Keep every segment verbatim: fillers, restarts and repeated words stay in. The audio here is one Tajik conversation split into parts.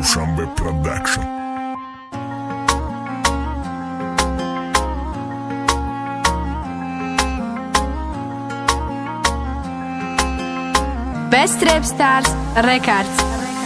Dushanbe Production. Best Rap Stars Records.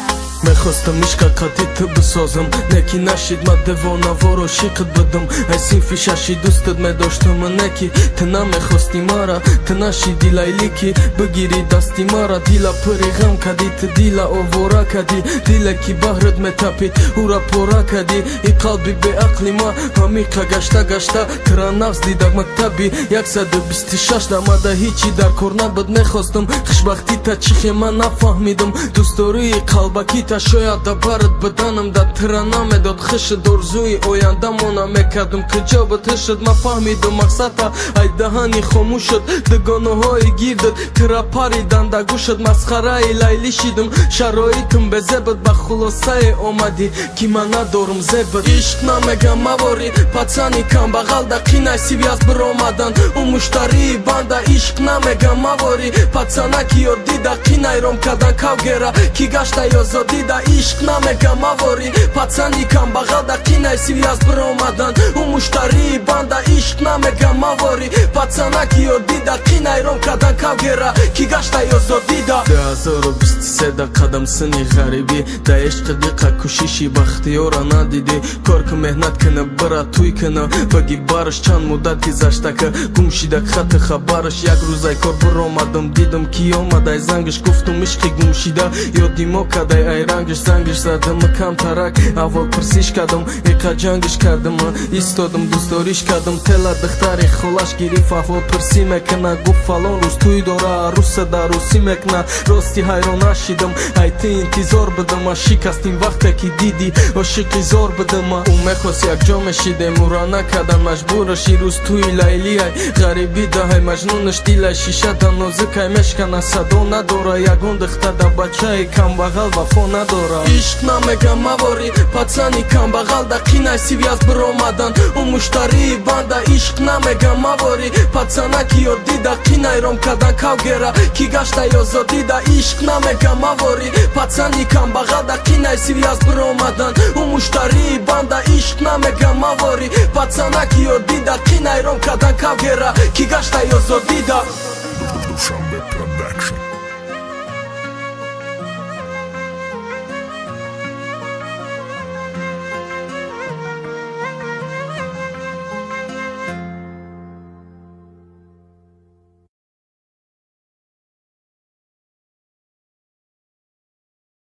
Մեխոստը միշկա կատի թբը սոզմ Նեքի նաշիդ մա դևոնա որոշի կտ բդմ Այսին ֆիշաշի դուստըդ մե դոշտը մնեքի Տնա մեխոստի մարա, տնա շի դիլա իլիքի Բգիրի դաստի մարա, դիլա պրիղամ կադի Դիլա օվորա կադի, դիլա քի բահրդ մետապի Ուրա պորա կադի, ի կալբի բե ակլի մա Համիքա գաշտա գաշտա, կրանավս դիդակ մկտաբի Յակսա դբիսթի շաշտա, մադա հիչի դար կորնա բդ մեխոստում Խշբախտի та чихема нафahmidim Դուստորի կալբակի Ta şoya da barıt bıdanım da tıranam edot Xışı dorzuyi oyandam ona mekadum Kıcabı tışıd ma fahmidim maksata Ayda hani xomuşud Dıgonohoyi girdik Tıraparidan da guşud Masxarayi laylişidim Şaroitim bezebıd Baxulosay omadi Kimana dorum zebıd İşk namega mavori Patsani kan bağalda Qinay sivyaz bromadan Umuştari banda İşk namega mavori Patsana ki yodida Qinay romkadan kavgera Ki gaşta yozodi Da ishq namega mavori Pacani kam bagada Qinay sivyaz bromadan Umuştari banda ishq namega mavori Pacana ki yodida Qinay romkadan kavgera Ki gashta yozodida Da hazaro bisti seda qadamsini g'aribi Da ishqi diqa kushishi baxtiyora nadidi Kork mehnat kini bira tuy kini Bagi barish chand muddat gizashtaka Gumshida khati khabarish Yak ruzay kor bromadim Didim ki omaday zangish Guftum ishqi gumshida Yodimo kaday ayrangish Zangish zadim kam tarak Avol pırsish kadim Eka jangish kardim Istodim dustorish kadim Tela dixtari xolash girif Avol pırsi mekna Guf falon rus tuy dora Rusa da rusi mekna Rosti hayron ashidim Ayti intizor bidim Shikastim vaqta ki didi Oshiqi zor bidim Umexos yak jomeshidem Urana kadan majburash Iruz tuy layli ay Garibi da hay majnunish Dilay shisha da nozik ay Meshkana sado nadora Yagon dixta da bachay Kam bagal vafo nadora Ishq namega mavori Pacani kam bag'alda Qinay sivyaz bromadan Umuştari banda Ishq namega mavori Pacana ki yodida Qinay romkadan kavgera Ki gashta yozodida Ishq namega mavori Pacani kam bag'alda Qinay sivyaz bromadan Umuştari banda Ishq namega mavori Pacana ki yodida Qinay romkadan kavgera Ki gashta yozodida Dushanbe